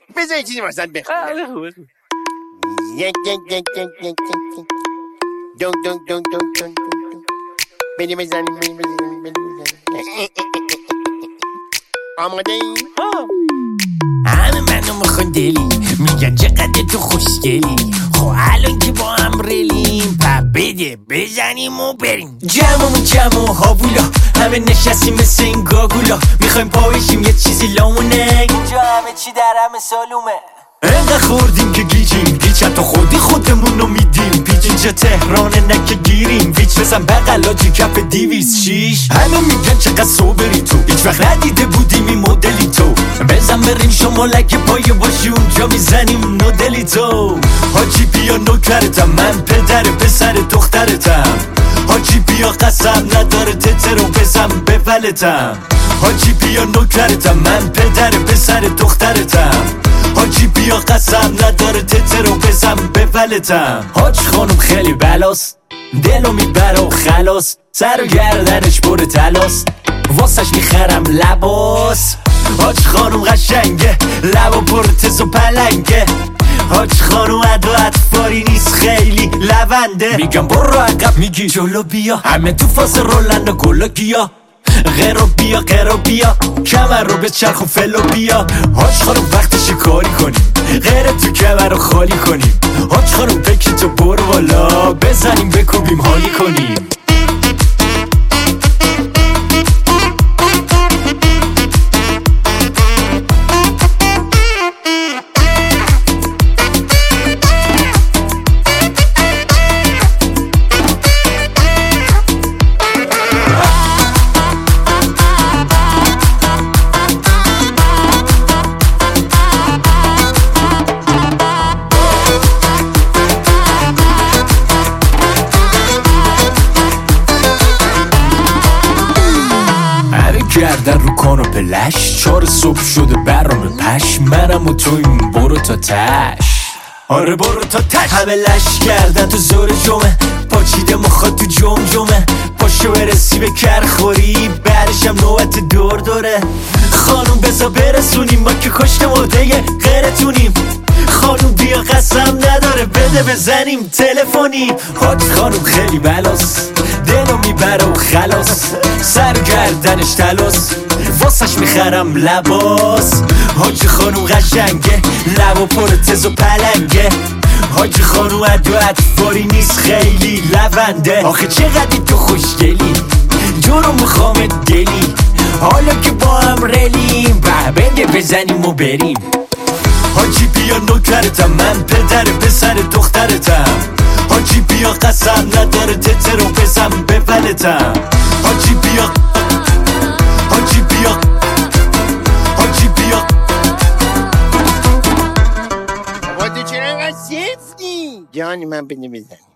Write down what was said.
بذار یه چیزی واسط بخونم. دون دون دون دون دون بریم بزنیم. آماده ای؟ همه منو میخون دلی، میگن چقدر تو خوشگلی. خب الان که با هم ریلیم، بده بزنیم و بریم. جمع و هاوولا، همه نشستیم مثل این گاگولا. میخوایم پاوشیم یه چیزی لامونه، اینجا همه چی در همه سالومه. انقدر خوردیم که گیجیم، گیج حتی خودی خودمونو میدیم. پیچ اینجا تهرانه نکه گیریم، ویچ بزن بغلاجی کف 206. همه میگن چقدر صبری تو، هیچ وقت ندیده بودیم این مدلی تو. بزن بریم شمالک پایه باشی، اونجا میزنیم نودلی تو. حاجی بیا نوکرتم، من پدر پسر دخترتم. حاجی بیا قسم نداره تترو بزن بپلتم. حاجی بیا نوکرتم، من پدر پسر دخترتم. حاجی بیا قسم نداره تترو بزن بپلتم. حاج خانم خیلی بلاست، دلو میبره و خلاص. سر و گردنش پر تلاست، واسش میخرم لباس. حاج خانم قشنگه، لبا پر تز و پلنگه. حاج خانم عدو اطفاری نیست، خیلی لونده. میگم برو عقب، میگی جلو بیا. همه تو فاز رولن و گلو گیا. غیرو بیا کمر رو به چرخ و فلو بیا. حاج خانم وقتش کاری کنیم، غیر تو کمر رو خالی کنیم. حاج خانم بکی تو برو بالا، بزنیم بکوبیم حالی کنیم. گردن رو کانو پلش، 4 صبح شده برام پش. منم و تویم برو تا تش، آره برو تا تش. همه لش کردن تو زور جمعه، پاچیده مخواد تو جمجمه. پاشو برسی به کرخوری، بعدشم نوبت دوره. خانوم بزا برسونیم، ما که کشت مرده غیرتونیم. خانوم بیا قسم نداره بده بزنیم تلفنیم. حاج خانوم خیلی بلاست، دلو میبره و خلاص. سر گردنش تلاس، واسش میخرم لباس. حاج خانوم قشنگه، لبا پر تز و پلنگه. حاج خانوم عدو اطفاری نیست، خیلی لونده. آخه چقدر تو خوشگلی، جورو میخوام دلی. حالا که با هم ریلیم، بده بزنیم و بریم. حاجی بیا نوکرتم، من پدر پسر دخترتم. حاجی بیا قسم نداره تترو بزن بپلتم. حاجی بیا حاجی بیا حاجی بیا. بابا تو چرا انقدر سفتی؟ جانی من بده بزن.